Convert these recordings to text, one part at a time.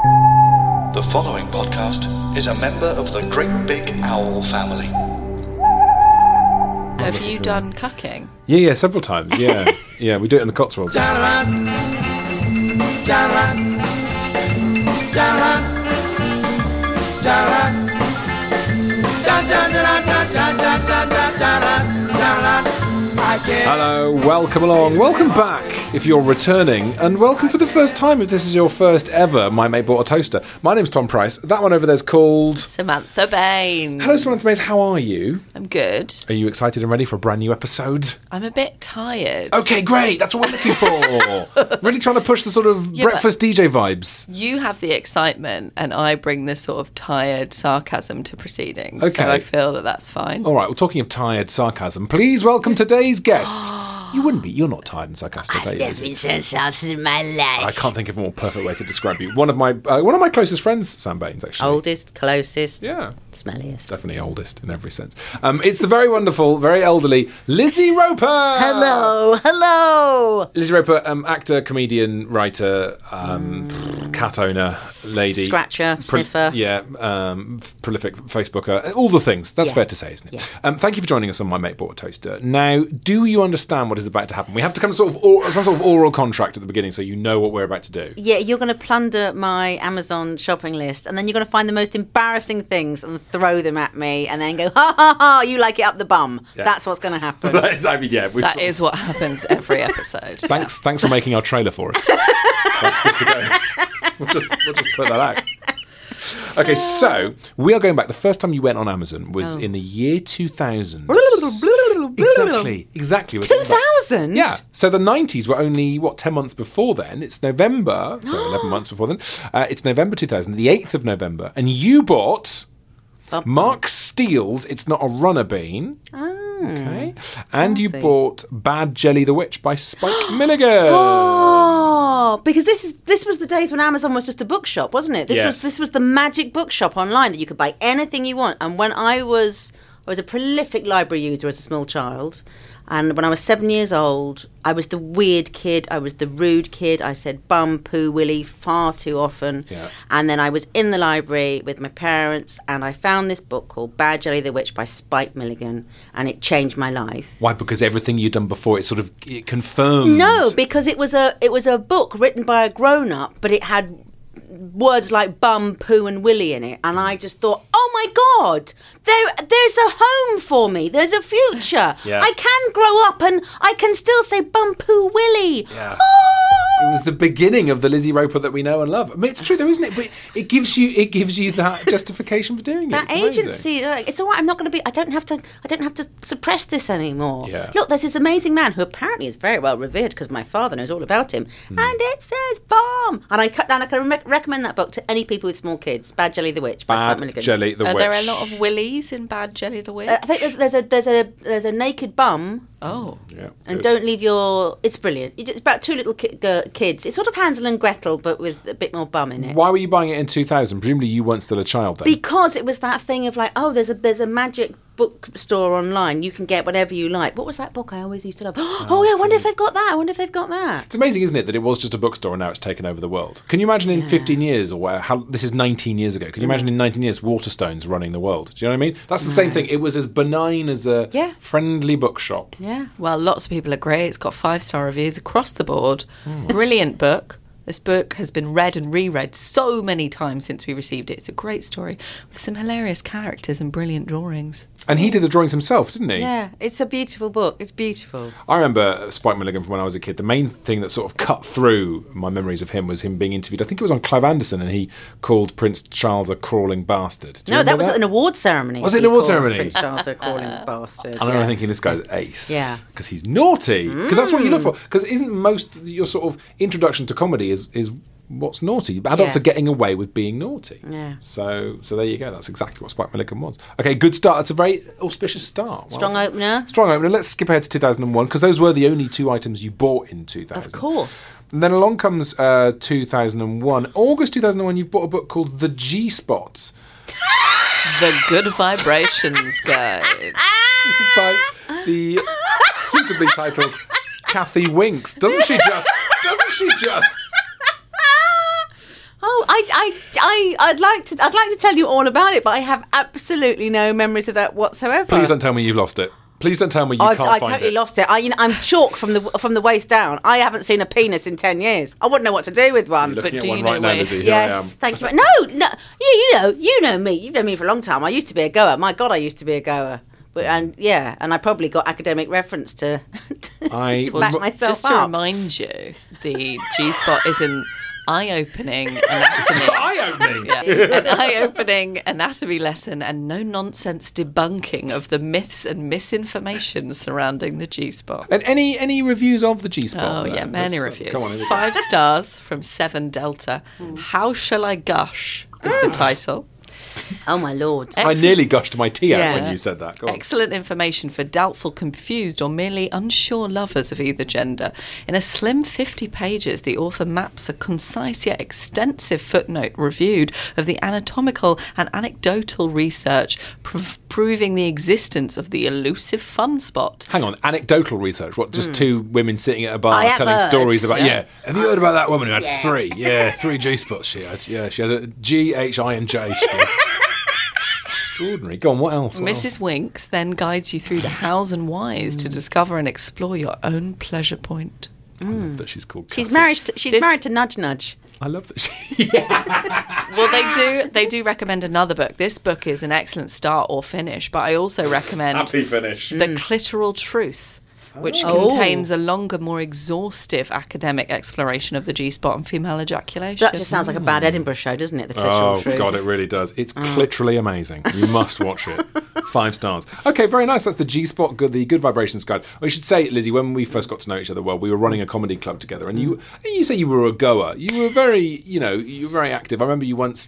The following podcast is a member of the Great Big Owl family. Have you done cucking? Yeah, several times. Yeah, yeah, we do it in the Cotswolds. Hello, welcome along, welcome back if you're returning, and welcome for the first time if this is your first ever My Mate Bought a Toaster. My name's Tom Price, that one over there's called... Samantha Bain. Hello Samantha Bain, how are you? I'm good. Are you excited and ready for a brand new episode? I'm a bit tired. Okay, great, that's what we're looking for. Really trying to push the sort of breakfast DJ vibes. You have the excitement and I bring the sort of tired sarcasm to proceedings. Okay. So I feel that that's fine. All right, well, talking of tired sarcasm, please welcome today's guest. You wouldn't be. You're not tired and sarcastic, are you? I've never been so sarcastic in my life. I can't think of a more perfect way to describe you. One of my closest friends, Sam Baines, actually. Oldest, closest, Yeah. smelliest. Definitely oldest in every sense. It's the very wonderful, very elderly Lizzie Roper. Hello. Lizzie Roper, actor, comedian, writer, cat owner, lady, Scratcher, sniffer. Prolific Facebooker, all the things. That's Yeah. fair to say, isn't it? Yeah. Thank you for joining us on My Mate Bought a Toaster. Now, do you understand what is about to happen? We have to come to some sort of oral contract at the beginning, so you know what we're about to do. Yeah, you're going to plunder my Amazon shopping list, and then you're going to find the most embarrassing things and throw them at me, and then go, ha ha ha, you like it up the bum. Yeah. That's what's going to happen. That is what happens every episode. Thanks for making our trailer for us. That's good to go. We'll just put that out. Okay, so we are going back. The first time you went on Amazon was in the year 2000. Exactly. 2000? Yeah. So the 90s were only, 10 months before then? It's November. So 11 months before then. It's November 2000, the 8th of November. And you bought Mark Steele's It's Not a Runner Bean. Okay. And you bought Bad Jelly the Witch by Spike Milligan. Oh, because this was the days when Amazon was just a bookshop, wasn't it? This was the magic bookshop online that you could buy anything you want. And when I was a prolific library user as a small child, and when I was 7 years old, I was the weird kid, I was the rude kid. I said bum, poo, willy far too often. Yeah. And then I was in the library with my parents, and I found this book called Bad Jelly the Witch by Spike Milligan, and it changed my life. Why? Because everything you'd done before, it confirmed. No, because it was a book written by a grown-up, but it had words like bum, poo and willy in it, and I just thought, oh my God, there's a home for me, there's a future. Yeah. I can grow up and I can still say bum, poo, willy. Yeah. Oh! It was the beginning of the Lizzie Roper that we know and love. I mean, it's true though, isn't it? But it gives you that justification for doing it. That It's amazing. agency, it's all right. I'm not going to be. I don't have to suppress this anymore. Yeah. Look, there's this amazing man who apparently is very well revered because my father knows all about him. And it says bomb. And I can recommend that book to any people with small kids. Bad Jelly the Witch by Spike Bad Milligan. Jelly the Are Witch. there a lot of willies in Bad Jelly the Witch? I think there's a naked bum. Oh. Yeah, And good. don't leave your... It's brilliant. It's about two little kids. It's sort of Hansel and Gretel, but with a bit more bum in it. Why were you buying it in 2000? Presumably you weren't still a child then. Because it was that thing of like, oh, there's a magic bookstore online. You can get whatever you like. What was that book I always used to love? Oh, yeah, I wonder if they've got that. It's amazing, isn't it, that it was just a bookstore and now it's taken over the world. Can you imagine in 15 years this is 19 years ago. Can you imagine in 19 years Waterstones running the world? Do you know what I mean? That's the same thing. It was as benign as a friendly bookshop. Yeah. Well, lots of people agree. It's got 5-star reviews across the board. Brilliant book. This book has been read and reread so many times since we received it. It's a great story with some hilarious characters and brilliant drawings. And he did the drawings himself, didn't he? Yeah, it's a beautiful book. It's beautiful. I remember Spike Milligan from when I was a kid. The main thing that sort of cut through my memories of him was him being interviewed. I think it was on Clive Anderson, and he called Prince Charles a crawling bastard. Do you No, that remember was at an award ceremony. Was it an He award called ceremony? Prince Charles a crawling bastard. I remember yes. thinking this guy's ace. Yeah. Because he's naughty. Because that's what you look for. Because isn't most your sort of introduction to comedy is what's naughty? Adults Yeah. are getting away with being naughty. Yeah. So there you go. That's exactly what Spike Milligan was. Okay, good start. That's a very auspicious start. Well Strong done. opener. Strong opener. Let's skip ahead to 2001 because those were the only two items you bought in 2000. Of course. And then along comes 2001. August 2001, you've bought a book called The G-Spots. The Good Vibrations Guide. This is by the suitably titled Kathy Winks. Doesn't she just? Oh, I'd like to tell you all about it, but I have absolutely no memories of that whatsoever. Please don't tell me you've lost it. Please don't tell me you can't find it. I totally lost it. I'm chalk from the waist down. I haven't seen a penis in 10 years. I wouldn't know what to do with one. You're looking But at do one you right know now, where- Lizzie. Here I am. Yes, thank you. No, you know me. You've known me for a long time. I used to be a goer. My God, I used to be a goer. And I probably got academic reference to back myself Just to up. remind you, the G-spot is an eye-opening anatomy. Eye-opening. An eye-opening anatomy lesson and no-nonsense debunking of the myths and misinformation surrounding the G-spot. And any reviews of the G-spot? Oh, yeah, many reviews. Come on, here we go. 5 stars from 7 Delta. How Shall I Gush is the title. Oh my Lord! I nearly gushed my tea out Yeah. when you said that. Go on. Excellent information for doubtful, confused, or merely unsure lovers of either gender. In a slim 50 pages, the author maps a concise yet extensive footnote reviewed of the anatomical and anecdotal research proving the existence of the elusive fun spot. Hang on, anecdotal research. What, just two women sitting at a bar I have telling heard. stories about... Yeah. Yeah. Have you heard about that woman who had 3? Yeah, 3 G-spots she had. Yeah, she had a G, H, I and J. She did. Extraordinary. Go on, what else? What else? Mrs. Winks then guides you through the hows and whys to discover and explore your own pleasure point. I love that she's called She's Kathy. married to Nudge Nudge. I love that she... Well, they do recommend another book. This book is an excellent start or finish, but I also recommend Happy finish. The Clitoral Truth, which contains a longer, more exhaustive academic exploration of the G-spot and female ejaculation. That just sounds like a bad Edinburgh show, doesn't it? The Clitoral Oh, Truth. God, it really does. It's literally amazing. You must watch it. 5 stars. Okay, very nice. That's the G-spot, the Good Vibrations Guide. We should say, Lizzie, when we first got to know each other well, we were running a comedy club together, and you say you were a goer. You were very, you were very active. I remember you once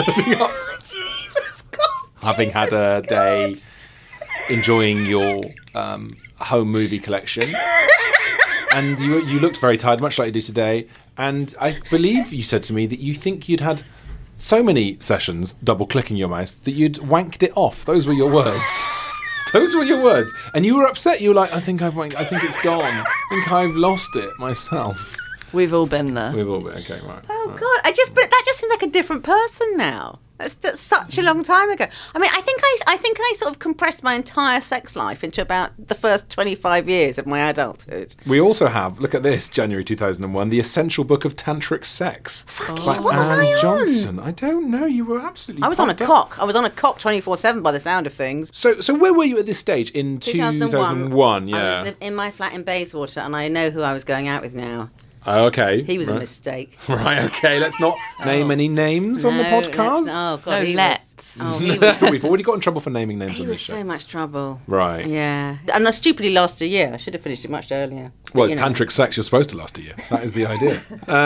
having had a day enjoying your home movie collection. And you looked very tired, much like you do today. And I believe you said to me that you think you'd had so many sessions double-clicking your mouse that you'd wanked it off. Those were your words. Those were your words. And you were upset. You were like, I think it's gone. I think I've lost it myself. We've all been there. We've all been, okay, right. Oh right. God! But that just seems like a different person now. That's such a long time ago. I mean, I think I sort of compressed my entire sex life into about the first 25 years of my adulthood. We also have, look at this, January 2001, The Essential Book of Tantric Sex. By what was Anne I on? Johnson. I don't know. You were absolutely I was on a pumped up. cock. I was on a cock 24/7 by the sound of things. So where were you at this stage? In 2001, yeah. I was in my flat in Bayswater, and I know who I was going out with now. Oh, okay. He was a right. mistake. Right, okay. Let's not name any names on the No, podcast. Oh God! No, he let's. Was, he was, We've already got in trouble for naming names he on was this show. so much trouble. Right. Yeah, and I stupidly lasted a year. I should have finished it much earlier. But, Well, you know. tantric sex, you're supposed to last a year. That is the idea.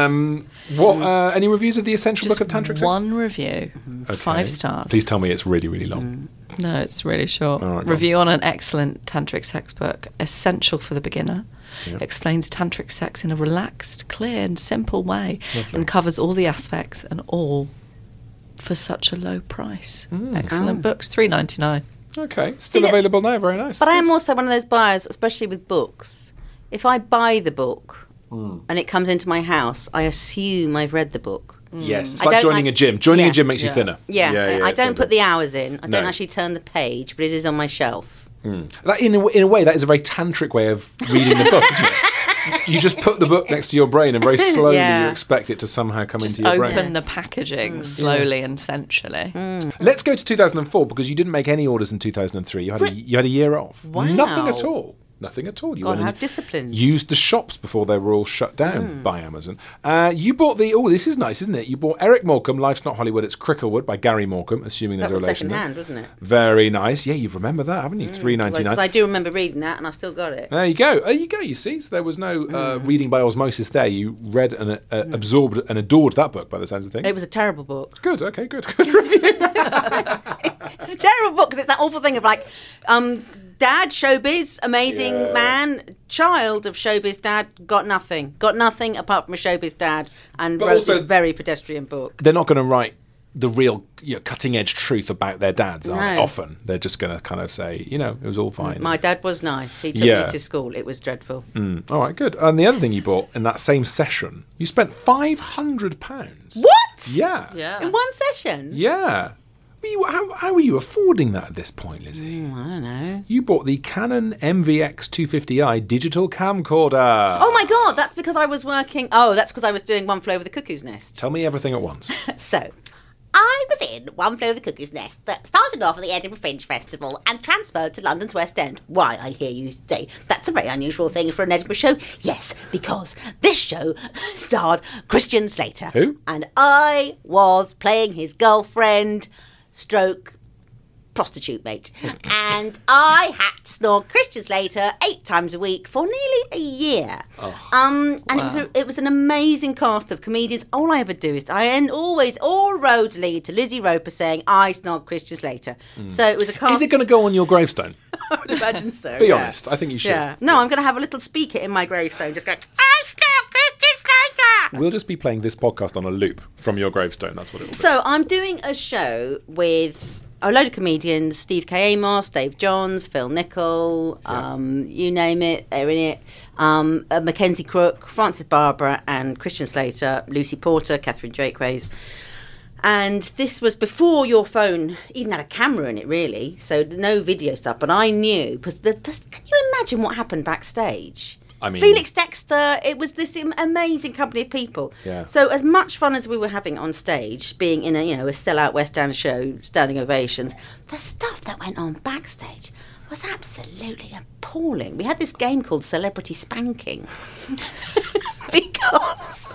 Any reviews of the Essential Just Book of Tantric Sex? one review, Okay. 5 stars. Please tell me it's really, really long. No, it's really short. All right, go Review on an excellent tantric sex book, essential for the beginner. Yeah. Explains tantric sex in a relaxed, clear, and simple way, and covers all the aspects and all for such a low price. Excellent books, $3.99. Okay. Still See, available now. Very nice. But I am also one of those buyers, especially with books. If I buy the book and it comes into my house, I assume I've read the book. Yes. It's I like don't joining like- a gym. Joining yeah. a gym makes you Yeah. thinner. Yeah, I don't put the hours in. I don't No. actually turn the page, but it is on my shelf. That, in a way, that is a very tantric way of reading the book, isn't it? You just put the book next to your brain and very slowly Yeah. you expect it to somehow come Just into your open brain. the packaging slowly and sensually. Let's go to 2004 because you didn't make any orders in 2003. You had a year off. Wow. Nothing at all. Nothing at all. You God, went how and disciplined. used the shops before they were all shut down by Amazon. You bought this is nice, isn't it? You bought Eric Morecambe, Life's Not Hollywood, It's Cricklewood by Gary Morecambe, assuming there's That a was relation second there. hand, wasn't it? Very nice. Yeah, you've remembered that, haven't you? $3.99. Because I do remember reading that, and I still got it. There you go. There you go. You see, so there was no reading by osmosis there. You read and absorbed and adored that book by the sounds of things. It was a terrible book. Good. Okay. Good. Good review. It's a terrible book because it's that awful thing of like, dad, showbiz, amazing Yeah. man, child of showbiz dad, got nothing apart from a showbiz dad, and But wrote also- this very pedestrian book. They're not going to write the real cutting edge truth about their dads, aren't they? No. Often they're just going to kind of say, it was all fine. My dad was nice. He took me to school. It was dreadful. All right, good. And the other thing you bought in that same session, you spent £500. What? Yeah. Yeah. In one session? Yeah. How are you affording that at this point, Lizzie? I don't know. You bought the Canon MVX 250i digital camcorder. Oh my God, that's because I was working. Oh, that's because I was doing One Flew Over the Cuckoo's Nest. Tell me everything at once. So, I was in One Flew Over the Cuckoo's Nest that started off at the Edinburgh Fringe Festival and transferred to London's West End. Why, I hear you say, that's a very unusual thing for an Edinburgh show. Yes, because this show starred Christian Slater. Who? And I was playing his girlfriend, stroke prostitute mate. And I had to snore Christian Slater 8 times a week for nearly a year. And it was an amazing cast of comedians. All I ever do is all roads lead to Lizzie Roper saying I snogged Christian Slater. So it was a cast. Is it going to go on your gravestone? I would imagine so. Be honest, I think you should. Yeah. No, I'm going to have a little speaker in my gravestone just going, I snogged Christian Slater. We'll just be playing this podcast on a loop from your gravestone. That's what it will be. So I'm doing a show with a load of comedians: Steve K. Amos, Dave Johns, Phil Nichol, you name it, they're in it. Mackenzie Crook, Francis Barbara, and Christian Slater, Lucy Porter, Catherine Jakeways. And this was before your phone even had a camera in it, really. So no video stuff. But I knew, because can you imagine what happened backstage? I mean, Felix Dexter, it was this amazing company of people. Yeah. So as much fun as we were having on stage, being in a sellout West End show, standing ovations, the stuff that went on backstage was absolutely appalling. We had this game called Celebrity Spanking because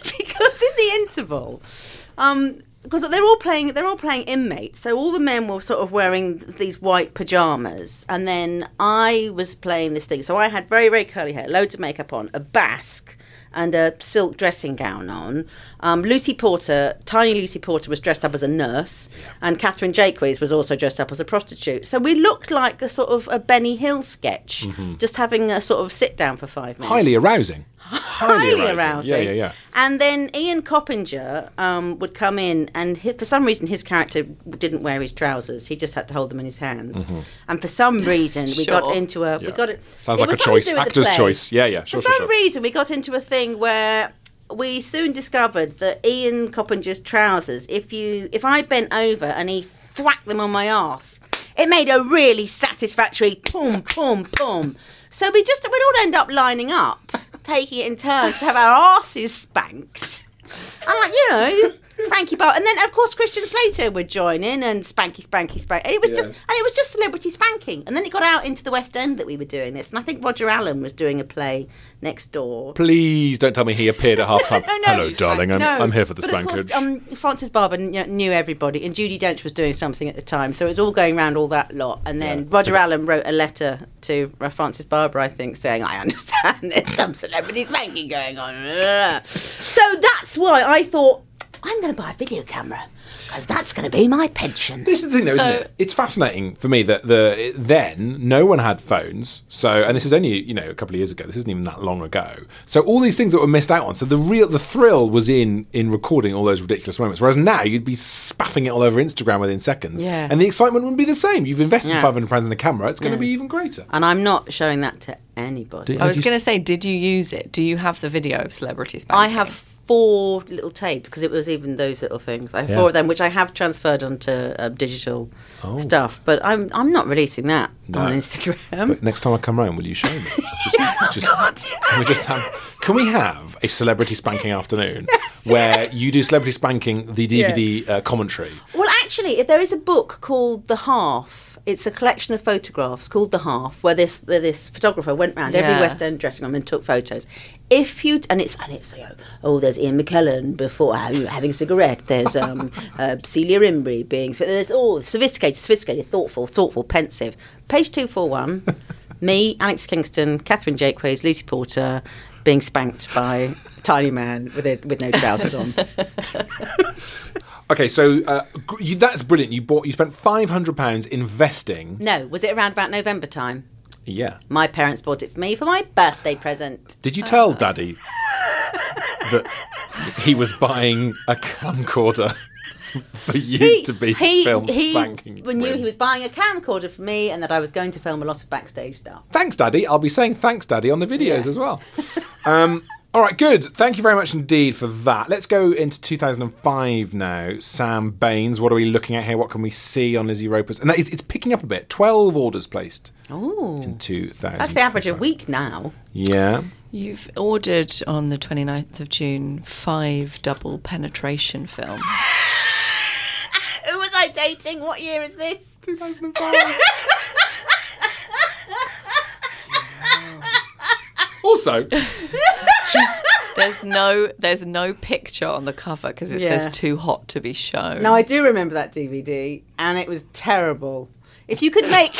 in the interval, because they're all playing inmates, so all the men were sort of wearing these white pajamas, and then I was playing this thing. So I had very, very curly hair, loads of makeup on, a basque, and a silk dressing gown on. Lucy Porter, tiny Lucy Porter, was dressed up as a nurse, and Catherine Jakeways was also dressed up as a prostitute. So we looked like a sort of a Benny Hill sketch, just having a sort of sit down for 5 minutes. highly arousing. Highly arousing. Yeah. And then Ian Coppinger would come in, and for some reason his character didn't wear his trousers. He just had to hold them in his hands. And for some reason we got into a... Yeah. We got it. Sounds it like a was something choice, to do with the actor's play. choice. Yeah. For some reason we got into a thing where we soon discovered that Ian Coppinger's trousers, if I bent over and he thwacked them on my arse, it made a really satisfactory pum, pum, pum. So we'd all end up lining up, taking it in turns to have our arses spanked. And Frankie Bar, and then of course Christian Slater would join in and spanky. It was just celebrity spanking, and then it got out into the West End that we were doing this, and I think Roger Allen was doing a play next door. Please don't tell me he appeared at half time. No, Hello, darling. I'm here for the but of spankage. course, Francis Barber knew everybody, and Judi Dench was doing something at the time, so it was all going around all that lot. And then Roger Allen wrote a letter to Francis Barber, I think, saying, "I understand there's some celebrity spanking going on." So that's why I thought, I'm going to buy a video camera, because that's going to be my pension. This is the thing, though, isn't it? It's fascinating for me that then no one had phones. So, and this is only a couple of years ago. This isn't even that long ago. So all these things that were missed out on. So the thrill was in recording all those ridiculous moments. Whereas now you'd be spaffing it all over Instagram within seconds. Yeah. And the excitement wouldn't be the same. You've invested £500 in a camera. It's going to be even greater. And I'm not showing that to anybody. I was going to say, did you use it? Do you have the video of celebrity spanking? I have 4 little tapes, because it was even those little things. I have 4 of them, which I have transferred onto digital stuff. But I'm not releasing that on Instagram. But next time I come round, will you show me? Can we have a celebrity spanking afternoon where you do celebrity spanking, the DVD commentary? Well, actually, if there is a book called The Half. It's a collection of photographs called The Half, where this photographer went round every West End dressing room and took photos. It's there's Ian McKellen before having a cigarette. There's Celia Imbrie being. There's all sophisticated, thoughtful, pensive. Page 241. Me, Alex Kingston, Catherine Jakeways, Lucy Porter being spanked by a tiny man with no trousers on. Okay, so that's brilliant. You spent £500 investing. No, was it around about November time? Yeah. My parents bought it for me for my birthday present. Did you tell Daddy that he was buying a camcorder For you to be filmed spanking. He knew he was buying a camcorder for me and that I was going to film a lot of backstage stuff. Thanks, Daddy. I'll be saying thanks, Daddy, on the videos as well. All right, good. Thank you very much indeed for that. Let's go into 2005 now. Sam Baines, what are we looking at here? What can we see on Lizzie Roper's? And it's picking up a bit. 12 orders placed in 2000. That's the average a week now. Yeah. You've ordered on the 29th of June 5 double penetration films. Who was I dating? What year is this? 2005. Also, there's no picture on the cover because it says too hot to be shown. No, I do remember that DVD, and it was terrible. If you could make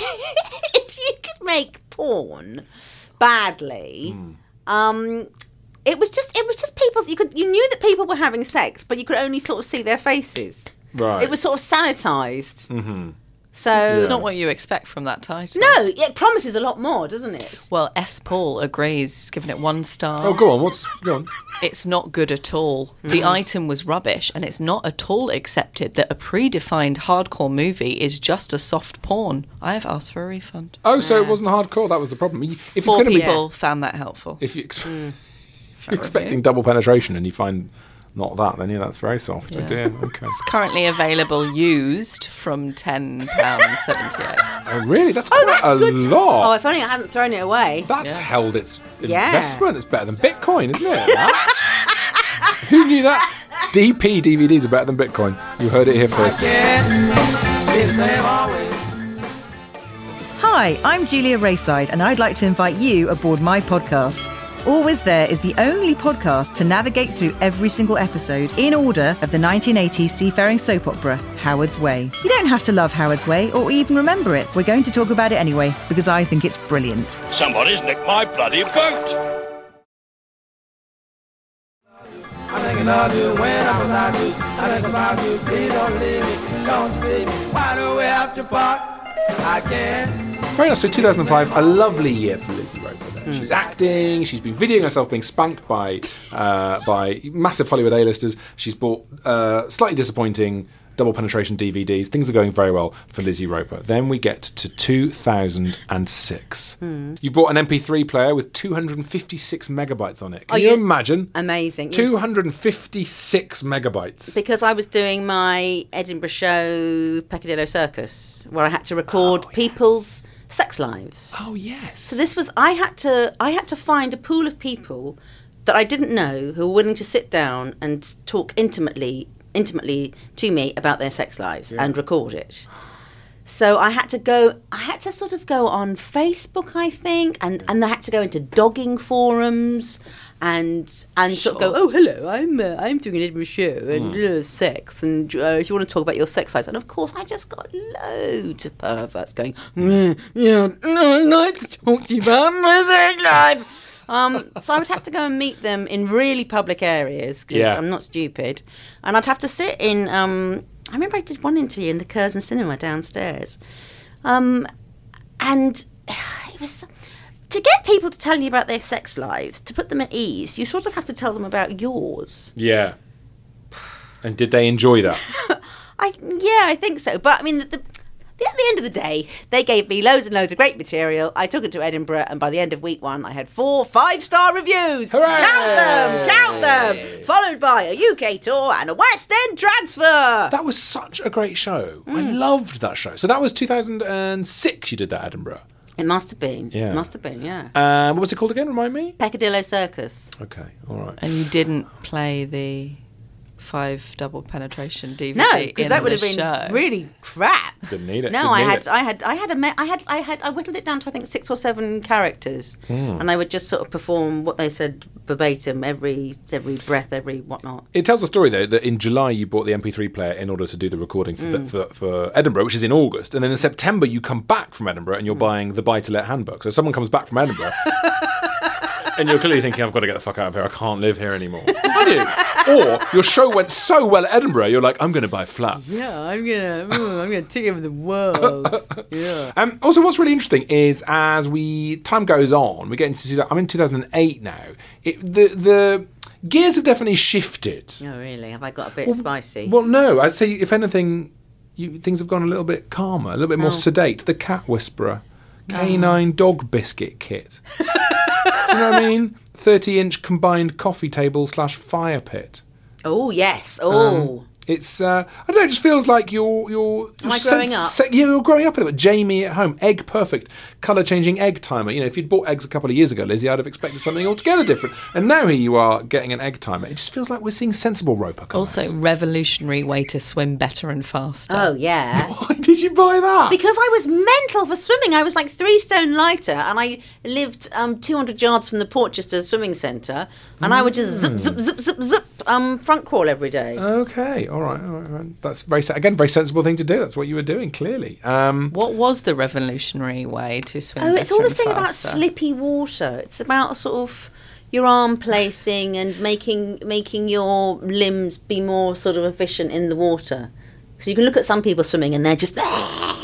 porn badly, it was just people. You knew that people were having sex, but you could only sort of see their faces. Right. It was sort of sanitized. Mm-hmm. So it's not what you expect from that title. No, it promises a lot more, doesn't it? Well, S. Paul agrees. He's given it 1 star. Oh, go on. Go on. It's not good at all. The item was rubbish, and it's not at all accepted that a predefined hardcore movie is just a soft porn. I have asked for a refund. Oh, so it wasn't hardcore. That was the problem. If 4 people found that helpful. If you're expecting double penetration and you find not that, then that's very soft. Yeah. Oh dear. Okay. It's currently available used from £10.78. Oh really? That's quite a lot. Oh, if only I hadn't thrown it away. That's held its investment. It's better than Bitcoin, isn't it? Who knew that? DP DVDs are better than Bitcoin. You heard it here first. Hi, I'm Julia Rayside, and I'd like to invite you aboard my podcast. Always There is the only podcast to navigate through every single episode in order of the 1980s seafaring soap opera, Howard's Way. You don't have to love Howard's Way or even remember it. We're going to talk about it anyway, because I think it's brilliant. Somebody's nicked my bloody boat! I'm thinking of you when I was out you. I think about you, please don't leave me. Don't see me. Why do we have to part? I can't. Very nice. So 2005, a lovely year for Lizzie Roper. She's acting. She's been videoing herself being spanked by massive Hollywood A-listers. She's bought slightly disappointing double penetration DVDs. Things are going very well for Lizzie Roper. Then we get to 2006. You bought an MP3 player with 256 megabytes on it. Can you imagine? Amazing. 256 megabytes. Because I was doing my Edinburgh show, Peccadillo Circus, where I had to record people's sex lives. Oh yes. So this was I had to find a pool of people that I didn't know who were willing to sit down and talk intimately to me about their sex lives and record it. So I had to sort of go on Facebook, I think, and I had to go into dogging forums and sort of go, oh hello, I'm doing an Edinburgh show and sex, and if you want to talk about your sex lives, and of course I just got loads of perverts going, I'd like to talk to you about my sex life. So I would have to go and meet them in really public areas because I'm not stupid, and I'd have to sit in. I remember I did one interview in the Curzon Cinema downstairs, and it was to get people to tell you about their sex lives, to put them at ease. You sort of have to tell them about yours. Yeah. And did they enjoy that? I think so. But I mean, at the end of the day, they gave me loads and loads of great material. I took it to Edinburgh, and by the end of week 1, I had 4 5-star reviews. Hooray! Count them! Followed by a UK tour and a West End transfer. That was such a great show. I loved that show. So that was 2006 you did that, Edinburgh. It must have been. Yeah. It must have been, yeah. What was it called again? Remind me? Peccadillo Circus. Okay, all right. And you didn't play the 5 double penetration DVD. No, because that would have been show. really crap. Didn't need it. No, I whittled it down to I think 6 or 7 characters, and I would just sort of perform what they said verbatim, every breath, every whatnot. It tells a story though that in July you bought the MP3 player in order to do the recording for Edinburgh, which is in August, and then in September you come back from Edinburgh and you're buying the Buy to Let handbook. So someone comes back from Edinburgh. And you're clearly thinking, I've got to get the fuck out of here. I can't live here anymore. Are you? Or your show went so well at Edinburgh, you're like, I'm going to buy flats. Yeah, I'm gonna take over the world. Yeah. Also, what's really interesting is as time goes on, we get into I'm in 2008 now. gears have definitely shifted. Oh, really? Have I got a bit spicy? Well, no. I'd say, if anything, things have gone a little bit calmer, a little bit more sedate. The Cat Whisperer, Canine Dog Biscuit Kit. Do you know what I mean? 30-inch combined coffee table / fire pit. Oh, yes. Oh. It's I don't know. It just feels like you're Am I growing up? You're growing up a little bit. Jamie at home, egg perfect, colour changing egg timer. You know, if you'd bought eggs a couple of years ago, Lizzie, I'd have expected something altogether different. And now here you are getting an egg timer. It just feels like we're seeing sensible Roper come Also, out. revolutionary way to swim better and faster. Oh, yeah. Why did you buy that? Because I was mental for swimming. I was like 3 stone lighter, and I lived 200 yards from the Portchester Swimming Centre, and I would just zip, zip, zip, zip, zip, front crawl every day. Okay, all right. That's very sensible thing to do. That's what you were doing, clearly. What was the revolutionary way to swim better It's all this and thing about faster? slippy water. It's about sort of your arm placing and making your limbs be more sort of efficient in the water. So you can look at some people swimming and they're just there,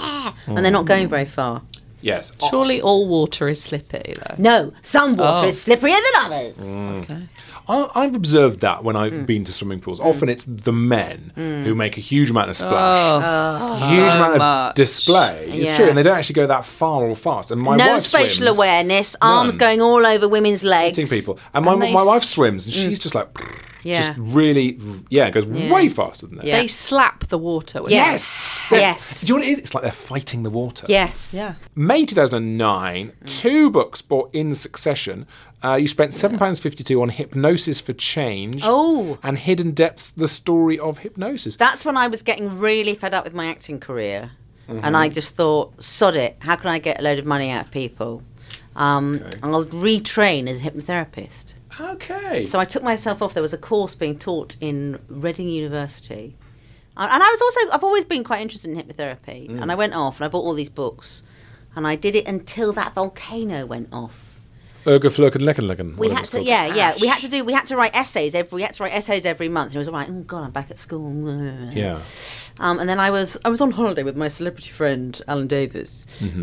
and they're not going very far. Yes. Surely all water is slippery, though. No, some water Oh. is slipperier than others. Okay. I've observed that when I've been to swimming pools. Often it's the men who make a huge amount of splash, huge amount of much. display. It's Yeah. true, and they don't actually go that far or fast. And my No wife spatial swims, awareness, arms None. going all over women's legs. hitting people. And my they wife swims, and she's just like, Yeah. just really, it goes way faster than that. Yeah. They slap the water with Yes. They're- Yes. Do you know what it is? It's like they're fighting the water. Yes. Yeah. May 2009, 2 books bought in succession. You spent £7.52 on Hypnosis for Change. Oh. And Hidden Depths, the story of hypnosis. That's when I was getting really fed up with my acting career. And I just thought, sod it, how can I get a load of money out of people? I'll retrain as a hypnotherapist. Okay. So I took myself off. There was a course being taught in Reading University. And I've always been quite interested in hypnotherapy. And I went off and I bought all these books. And I did it until that volcano went off. Ergo Flurken Lecken. We had to, we had to write essays every month. And it was like, oh God, I'm back at school. Yeah. And then I was on holiday with my celebrity friend Alan Davis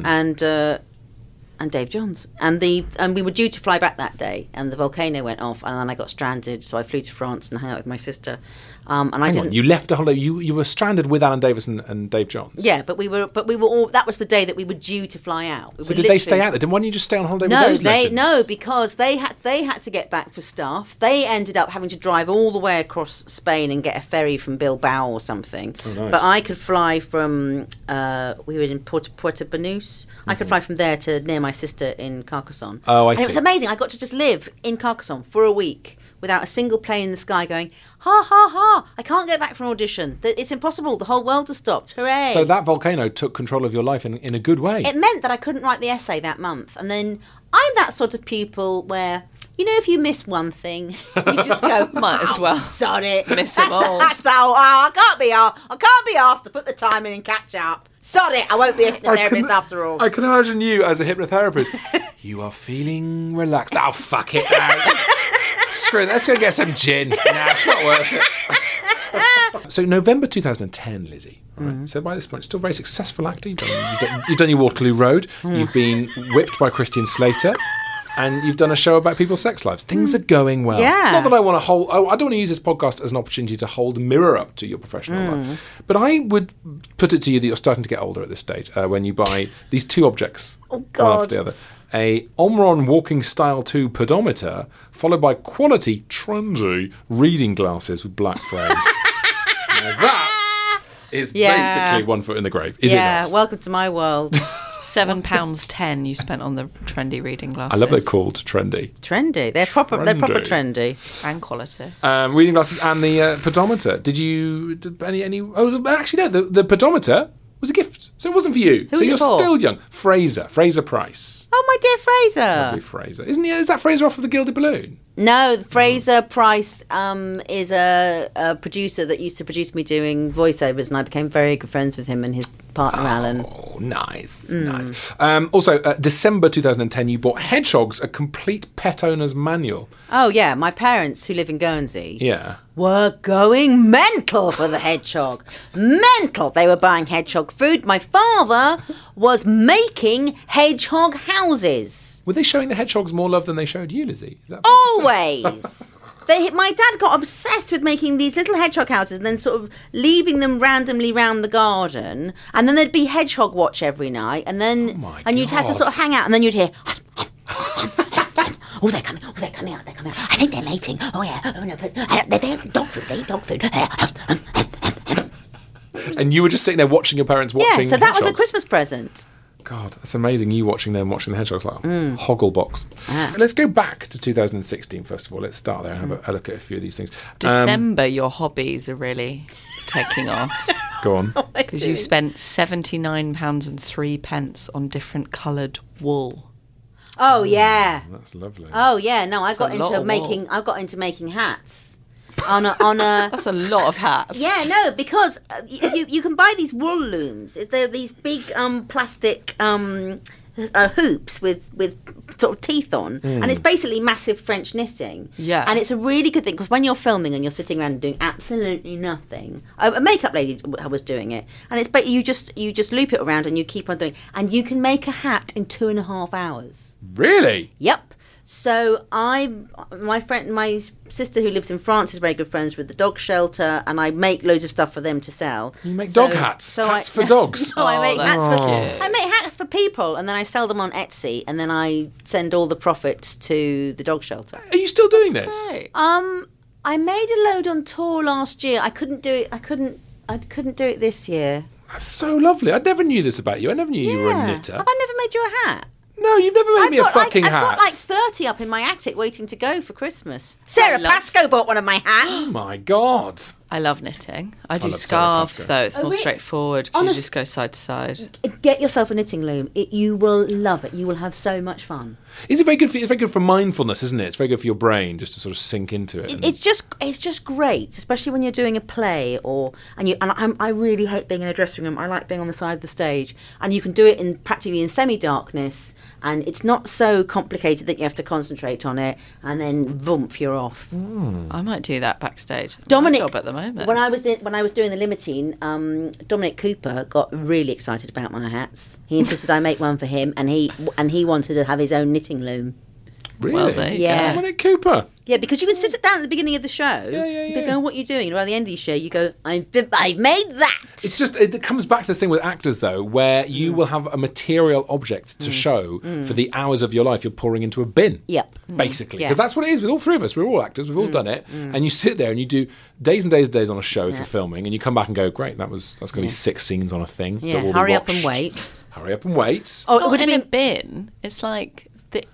and Dave Johns, and we were due to fly back that day, and the volcano went off, and then I got stranded. So I flew to France and hung out with my sister. And I Hang didn't. on, you left a holiday. You were stranded with Alan Davis and Dave Johns. Yeah, but we were all. That was the day that we were due to fly out. So did they stay out there? Then why didn't you just stay on holiday with those legends? Because they had to get back for stuff. They ended up having to drive all the way across Spain and get a ferry from Bilbao or something. Oh, nice. But I could fly from. We were in Puerto Banús. I could fly from there to near my sister in Carcassonne. Oh, I And see. it was amazing. I got to just live in Carcassonne for a week without a single plane in the sky going, ha, ha, ha, I can't get back for an audition. It's impossible. The whole world has stopped. Hooray. So that volcano took control of your life in a good way. It meant that I couldn't write the essay that month. And then I'm that sort of pupil where, you know, if you miss one thing, you just go, Might as well. sod it. Miss That's them all. That's the whole, I can't be asked to put the time in and catch up. Sod it. I won't be a hypnotherapist after all. I can imagine you as a hypnotherapist. You are feeling relaxed. Oh, fuck it. Screw it. Let's go get some gin. Nah, it's not worth it. So November 2010, Lizzie. Right? So by this point, still very successful actor. You've done your Waterloo Road. You've been whipped by Christian Slater. And you've done a show about people's sex lives. Things are going well. Yeah. Not that I want to I don't want to use this podcast as an opportunity to hold a mirror up to your professional life. But I would put it to you that you're starting to get older at this stage when you buy these 2 objects, one after the other. A Omron Walking Style 2 pedometer, followed by quality, trendy reading glasses with black frames. Now that is basically one foot in the grave, is it not? Welcome to my world. £7.10 you spent on the trendy reading glasses. I love they're called trendy. Trendy. They're proper trendy. And quality. Reading glasses and the pedometer. Did any? Oh, actually no. The pedometer was a gift, so it wasn't for you. Who so was it you're for? still young. Fraser Price. Oh, my dear Fraser. Lovely Fraser. Is that Fraser off of the Gilded Balloon? No, Fraser Price is a producer that used to produce me doing voiceovers, and I became very good friends with him and his partner Alan. Oh, nice, nice. Also, December 2010, you bought Hedgehogs, a complete pet owner's manual. Oh yeah, my parents who live in Guernsey Yeah. were going mental for the hedgehog. Mental. They were buying hedgehog food. My father was making hedgehog houses. Were they showing the hedgehogs more love than they showed you, Lizzie? Is that Always. My dad got obsessed with making these little hedgehog houses and then sort of leaving them randomly round the garden. And then there'd be hedgehog watch every night. And then, you'd have to sort of hang out, and then you'd hear. Oh, they're coming out, they're coming out. I think they're mating. Oh, yeah. Oh, no, they're dog food, they eat dog food. And you were just sitting there watching your parents watching Yeah, so that was a hedgehogs. Christmas present. God, that's amazing. You watching them watching the hedgehogs like Hogglebox. Let's go back to 2016 first of all. Let's start there and have a look at a few of these things. December, your hobbies are really taking off. Go on. Because you spent £79.03 on different coloured wool. Oh, yeah. That's lovely. Oh, yeah. No, I That's a lot of wool. got into making hats. On a That's a lot of hats. Yeah, no, because you can buy these wool looms. They're these big plastic hoops with sort of teeth on, and it's basically massive French knitting. Yeah. And it's a really good thing because when you're filming and you're sitting around doing absolutely nothing, a makeup lady was doing it, and it's you just loop it around and you keep on doing, and you can make a hat in 2.5 hours. Really? Yep. So my sister who lives in France is very good friends with the dog shelter, and I make loads of stuff for them to sell. You make dog hats? Hats for dogs? No, I make hats cute. I make hats for people, and then I sell them on Etsy, and then I send all the profits to the dog shelter. Are you still doing this? Great. I made a load on tour last year. I couldn't do it. I couldn't do it this year. That's so lovely. I never knew this about you. I never knew you were a knitter. Have I never made you a hat? No, you've never made me a fucking hat. I've got like 30 up in my attic waiting to go for Christmas. Sarah Pascoe bought one of my hats. Oh my God. I love knitting. I do love Sarah scarves, Pascoe. though. It's more really? straightforward because you just go side to side. Get yourself a knitting loom. You will love it. You will have so much fun. It's very good for mindfulness, isn't it? It's very good for your brain just to sort of sink into it. It's just great, especially when you're doing a play I really hate being in a dressing room. I like being on the side of the stage, and you can do it practically in semi-darkness, and it's not so complicated that you have to concentrate on it, and then voomp, you're off. I might do that backstage. Dominic, My job at the moment. when I was doing the Limousine, Dominic Cooper got really excited about my hats. He insisted I make one for him, and he wanted to have his own knitting loom. Really? Well, there you Yeah. go. Dominic Cooper. Yeah, because you can sit it down at the beginning of the show. Yeah. You go, what are you doing? And by the end of the show, you go, I've made that. It's just, it comes back to this thing with actors, though, where you will have a material object to show for the hours of your life you're pouring into a bin. Yep. Basically. Yeah. Because that's what it is with all three of us. We're all actors. We've all done it. And you sit there and you do days and days and days on a show for filming, and you come back and go, great, that's going to be 6 scenes on a thing. Yeah, that will be hurry up and watched. wait. Hurry up and wait. It's not in a bin. It's like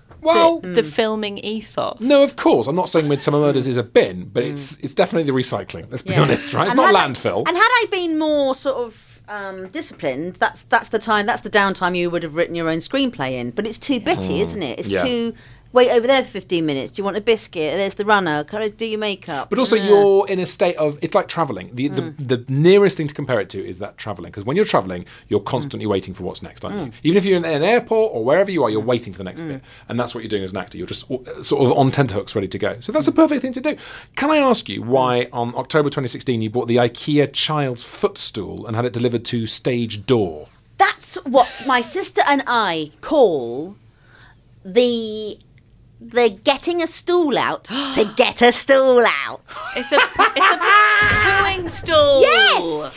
the filming ethos. No, of course. I'm not saying Midsummer Murders is a bin, but it's definitely the recycling. Let's be honest, right? It's not landfill. And had I been more sort of disciplined, that's the downtime you would have written your own screenplay in. But it's too bitty, isn't it? It's too. Wait over there for 15 minutes. Do you want a biscuit? There's the runner. Can I do your makeup? But also, you're in a state of, it's like travelling. The nearest thing to compare it to is that travelling. Because when you're travelling, you're constantly waiting for what's next, aren't you? Even if you're in an airport or wherever you are, you're waiting for the next bit. And that's what you're doing as an actor. You're just sort of on tenterhooks, ready to go. So that's a perfect thing to do. Can I ask you why on October 2016 you bought the IKEA child's footstool and had it delivered to stage door? That's what my sister and I call the getting a stool out to get a stool out. It's a pooing stool. Yes.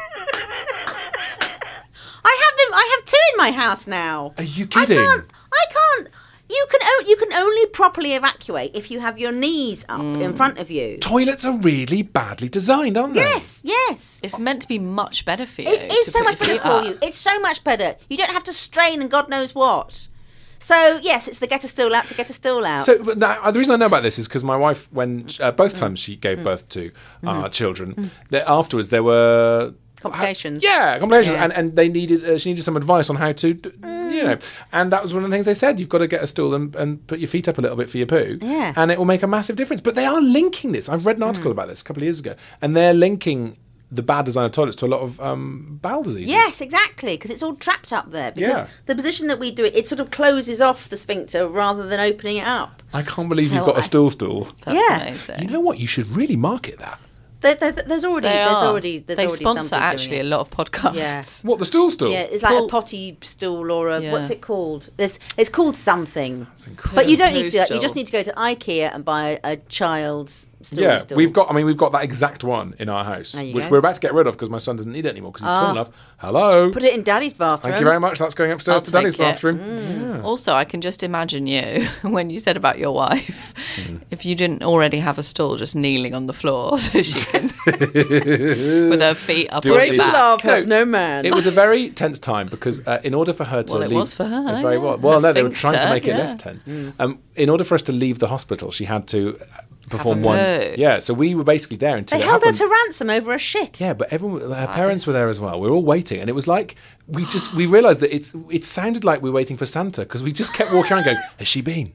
I have 2 in my house now. Are you kidding? I can't. You can only properly evacuate if you have your knees up in front of you. Toilets are really badly designed, aren't they? Yes. It's meant to be much better for you. It is to so put much your better feet for up. you. It's so much better. You don't have to strain and God knows what. So, yes, it's the get a stool out to get a stool out. So but now, the reason I know about this is because my wife, when both times she gave birth to our children, afterwards there were Complications. Complications, and they needed she needed some advice on how to, and that was one of the things they said. You've got to get a stool and put your feet up a little bit for your poo, and it will make a massive difference. But they are linking this. I've read an article about this a couple of years ago, and they're linking the bad design of toilets to a lot of bowel diseases. Yes, exactly, because it's all trapped up there. Because the position that we do it sort of closes off the sphincter rather than opening it up. I can't believe you've got a stool. That's amazing. You know what? You should really market that. There's already they sponsor somebody actually doing a it. lot of podcasts. Yeah. What, the stool? Yeah, it's like a potty stool or a what's it called? It's called something. incredible. But you don't need to do that. You Stool. just need to go to IKEA and buy a child's stool. Yeah, stool. we've got that exact one in our house, There you which go. we're about to get rid of because my son doesn't need it anymore because he's tall enough. Hello. Put it in Daddy's bathroom. Thank you very much. That's going upstairs I'll to Danny's take it. bathroom. Yeah. Also, I can just imagine you, when you said about your wife, if you didn't already have a stool, just kneeling on the floor so she can, with her feet up Do on it. your Great back. love has No, no man. It was a very tense time because in order for her to Well, it leave, was for her, Very yeah. well, A no, they were trying to sphincter, make it less yeah. tense. In order for us to leave the hospital, she had to perform Have a one. poo. Yeah, so we were basically there until They it held her happened. to ransom over a shit. Yeah, but her parents were there as well. We were all waiting, and it was like we realised that it sounded like we were waiting for Santa because we just kept walking around going, "Has she been?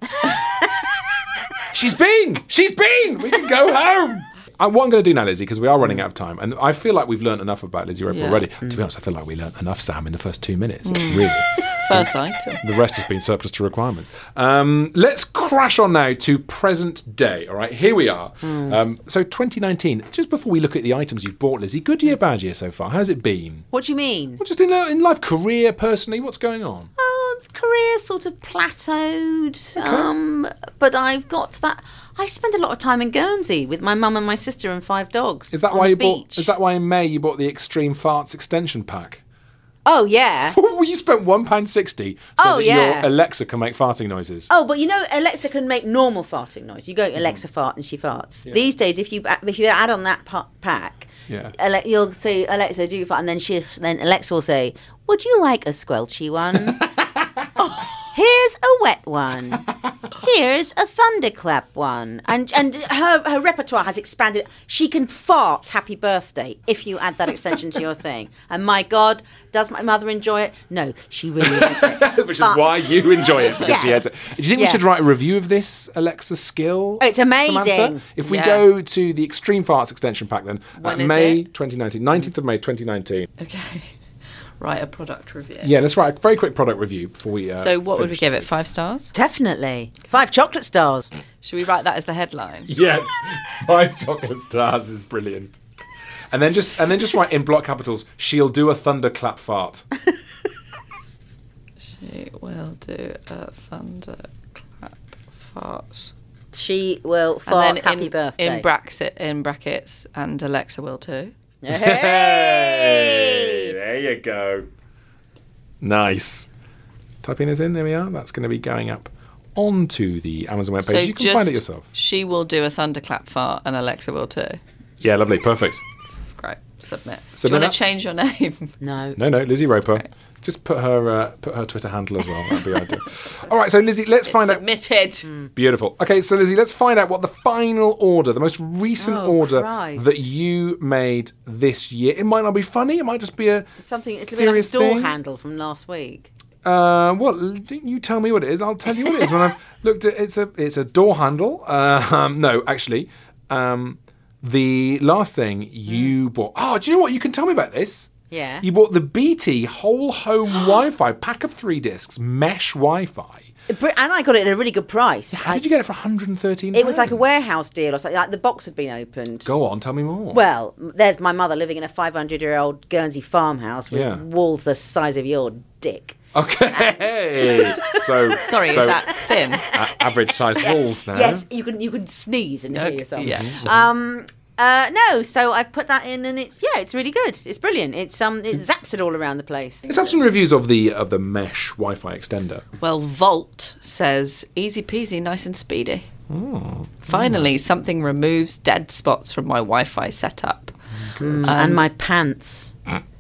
She's been! We can go home." What I'm going to do now, Lizzie, because we are running out of time, and I feel like we've learned enough about Lizzie Roper Yeah. already. To be honest, I feel like we learned enough, Sam, in the first 2 minutes. Really. First item. The rest has been surplus to requirements. Let's crash on now to present day. All right, here we are. So 2019, just before we look at the items you've bought, Lizzie, good year, bad year so far? How's it been? What do you mean? Well, just in life, career, personally, what's going on? Oh, career sort of plateaued. But I've got that. I spend a lot of time in Guernsey with my mum and my sister and 5 dogs. Is that on why the you beach. bought? Is that why in May you bought the Extreme Farts extension pack? Oh yeah. You spent £1.60 so that yeah. your Alexa can make farting noises. Oh, but you know, Alexa can make normal farting noise. You go Alexa fart and she farts. These days, if you add on that pack, Yeah. you'll say Alexa do fart, and then Alexa will say, "Would you like a squelchy one? Here's a wet one. Here's a thunderclap one." And her repertoire has expanded. She can fart "Happy Birthday" if you add that extension to your thing. And my God, does my mother enjoy it? No, she really hates it. Which is why you enjoy it, because Yeah. she hates it. Do you think we Yeah. should write a review of this Alexa skill? Oh, it's amazing. Samantha? If we Yeah. go to the Extreme Farts extension pack then, When is May it? 2019, 19th of May 2019. Okay. Write a product review. Yeah, let's write a very quick product review before we So what would we finish give this it? 5 stars? Definitely 5 chocolate stars. Should we write that as the headline? Yes, 5 chocolate stars is brilliant. And then just write in block capitals, "She'll do a thunderclap fart." She will do a thunderclap fart. She will fart And then "Happy Birthday." in brackets, and Alexa will too. Hey, there you go. Nice. Typing this in, there we are. That's going to be going up onto the Amazon webpage. You can find it yourself. She will do a thunderclap fart, and Alexa will too. Yeah, lovely, perfect. Great. Submit. Submit Do you want that? to change your name? No. No, Lizzie Roper. Right. Just put her Twitter handle as well. That'd be ideal. All right, so Lizzie, let's find out. Submitted. Beautiful. Okay, so Lizzie, let's find out what the final order, the most recent Oh, order Christ. that you made this year. It might not be funny. It might just be a Something. It'll be like a serious door thing. handle from last week. Well, you tell me what it is. I'll tell you what it is. When I've looked at it's a door handle. No, actually, the last thing you bought. Oh, do you know what? You can tell me about this. Yeah. You bought the BT whole home Wi-Fi pack of 3 discs mesh Wi-Fi. And I got it at a really good price. How did you get it for £113? It was like a warehouse deal or something. Like the box had been opened. Go on, tell me more. Well, there's my mother living in a 500-year-old Guernsey farmhouse with Yeah. walls the size of your dick. Okay. So Sorry, so is that thin? average sized walls now? Yes, you can sneeze and hear yourself. Yeah. No, so I put that in, and it's really good. It's brilliant. It zaps it all around the place. Let's have some reviews of the mesh Wi-Fi extender. Well, Volt says easy peasy, nice and speedy. Finally, something removes dead spots from my Wi-Fi setup. And my pants.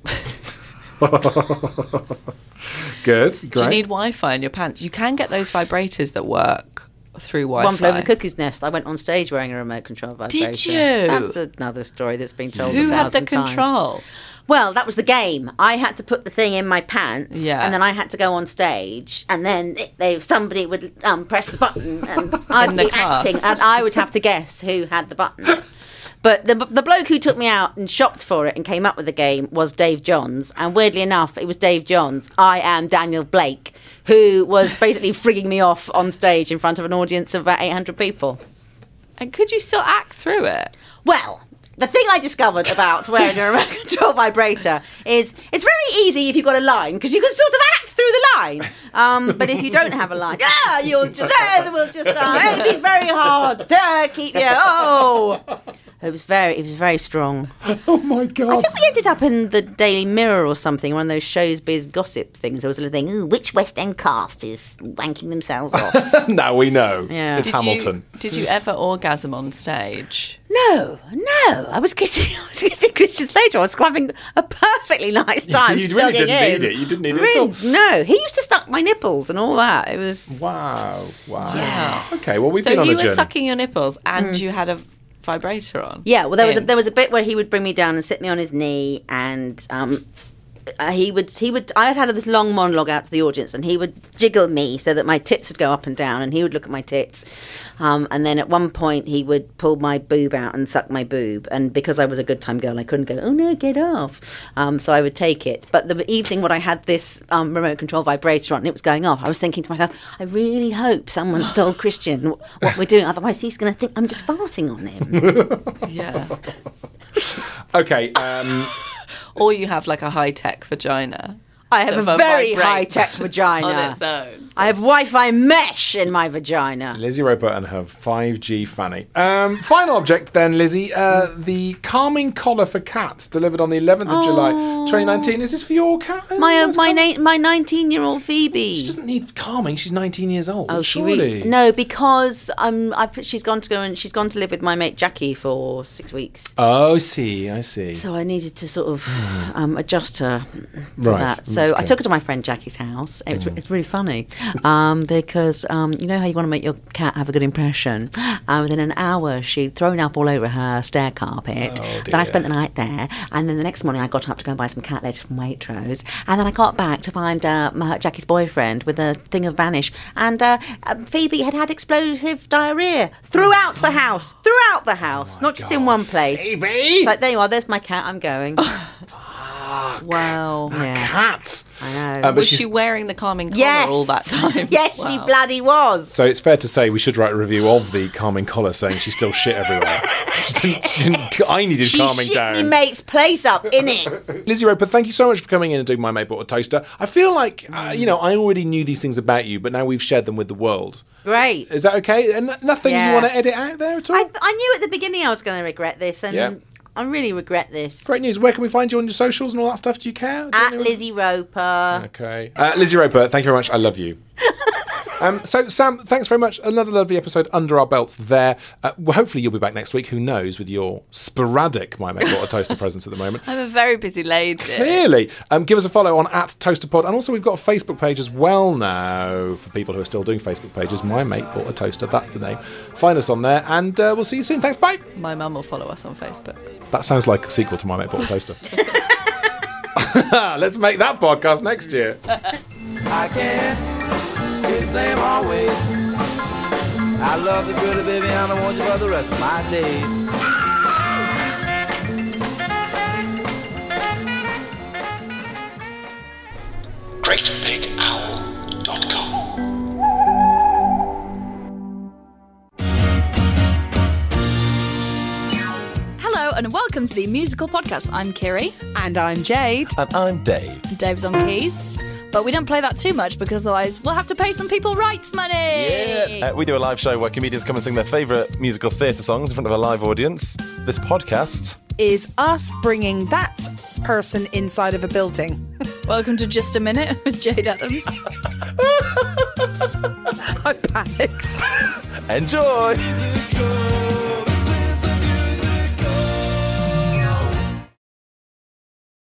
Good. Do you Great. need Wi-Fi in your pants? You can get those vibrators that work through Wi-Fi. One flew over the cuckoo's nest. I went on stage wearing a remote control vibrator. Did you? That's another story that's been told. Who had the 1,000 times. control? Well, that was the game. I had to put the thing in my pants, Yeah. and then I had to go on stage, and then somebody would press the button, and I'd In the be cast. acting, and I would have to guess who had the button. But the bloke who took me out and shopped for it and came up with the game was Dave Johns, and weirdly enough, it was Dave Johns. I am Daniel Blake, who was basically frigging me off on stage in front of an audience of about 800 people. And could you still act through it? Well, the thing I discovered about wearing a remote control vibrator is it's very easy if you've got a line, because you can sort of act through the line. But if you don't have a line, you'll just, it'll be very hard to keep you. Oh. It was very strong. Oh my God! I think we ended up in the Daily Mirror or something, one of those showbiz gossip things. There was a little thing. Ooh, which West End cast is wanking themselves off? Now we know. Yeah. It's Hamilton. Did you ever orgasm on stage? No. I was kissing Christian Slater. I was having a perfectly nice time. You really didn't need it. You didn't need it at all. No, he used to suck my nipples and all that. It was Wow. Yeah. Okay, well we've So been on a you journey. Mm. were sucking your nipples and you had a vibrator on. Yeah, well, there was a bit where he would bring me down and sit me on his knee, and he would. I had this long monologue out to the audience, and he would jiggle me so that my tits would go up and down, and he would look at my tits, and then at one point he would pull my boob out and suck my boob, and because I was a good time girl, I couldn't go, oh no, get off. So I would take it. But the evening when I had this remote control vibrator on and it was going off, I was thinking to myself, I really hope someone told Christian what we're doing, otherwise he's going to think I'm just farting on him. Yeah. Okay. Or you have like a high-tech vagina. I have a that very vibrates high-tech vagina. on its own. I have Wi-Fi mesh in my vagina. Lizzie Roper and her 5G fanny. Final object then, Lizzie. The calming collar for cats delivered on the 11th of July 2019. Is this for your cat? My 19-year-old Phoebe. She doesn't need calming. She's 19 years old. Oh, surely. No, because she's gone to live with my mate Jackie for 6 weeks. Oh, I see. So I needed to sort of adjust her for Right. that. So I took her to my friend Jackie's house. It's really funny because you know how you want to make your cat have a good impression. Within an hour, she'd thrown up all over her stair carpet. Oh, Then I dear. spent the night there, and then the next morning I got up to go and buy some cat litter from Waitrose, and then I got back to find Jackie's boyfriend with a thing of Vanish, and Phoebe had explosive diarrhea throughout the house, not just in one place. Phoebe! Like, there you are. There's my cat. I'm going. Wow. Yeah. Cat. I know. But Was she's- she wearing the calming collar Yes. all that time? Yes, Wow. she bloody was. So it's fair to say we should write a review of the calming collar, saying she's still shit everywhere. I needed She calming shit down. me mate's place up, innit? Lizzie Roper, thank you so much for coming in and doing My Mate Bought a Toaster. I feel like, I already knew these things about you, but now we've shared them with the world. Great. Is that okay? And nothing Yeah. you want to edit out there at all? I knew at the beginning I was going to regret this, and Yeah. I really regret this. Great news. Where can we find you on your socials and all that stuff? Do you care? Do you At anyone- Lizzie Roper. Okay. Lizzie Roper, thank you very much. I love you. So, Sam, thanks very much. Another lovely episode under our belts there. Well, hopefully you'll be back next week. Who knows, with your sporadic My Mate Bought a Toaster presence at the moment. I'm a very busy lady. Clearly. Give us a follow on @ToasterPod. And also we've got a Facebook page as well now for people who are still doing Facebook pages. My Mate Bought a Toaster. That's the name. Find us on there and we'll see you soon. Thanks. Bye. My mum will follow us on Facebook. That sounds like a sequel to My Mate Bought a Toaster. Let's make that podcast next year. I can't be the same always. I love you, pretty baby, and I want you for the rest of my days. GreatBigOwl.com. Hello and welcome to the musical podcast. I'm Kiri. And I'm Jade. And I'm Dave. Dave's on keys. But we don't play that too much because otherwise we'll have to pay some people rights money. We do a live show where comedians come and sing their favourite musical theatre songs in front of a live audience. This podcast Is us bringing that person inside of a building. Welcome to Just a Minute with Jade Adams. I panicked. Enjoy!